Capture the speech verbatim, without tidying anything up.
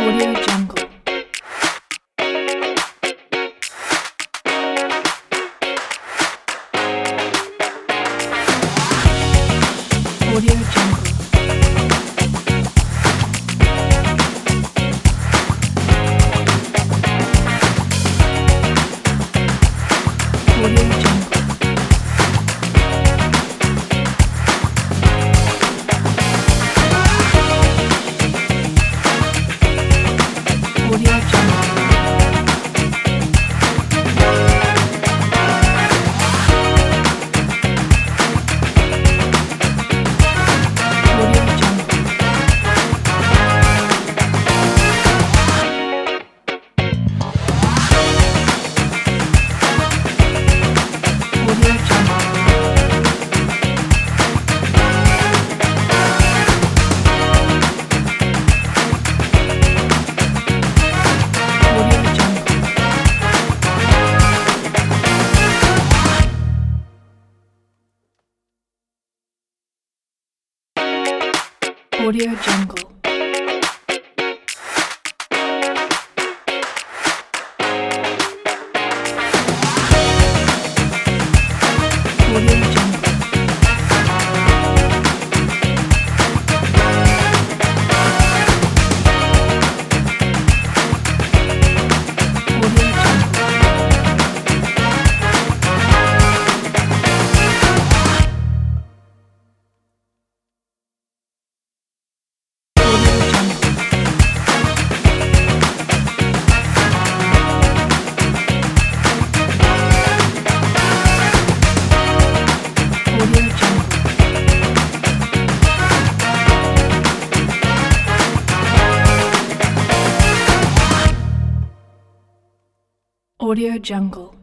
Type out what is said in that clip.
Audio Jungle. Audio Jungle. Audio Jungle. Audio Jungle. Audio Jungle. Audio Jungle. Audio Jungle. Audio Jungle. Audio Jungle. Audio Jungle. Audio Jungle. Audio Jungle. Audio Jungle.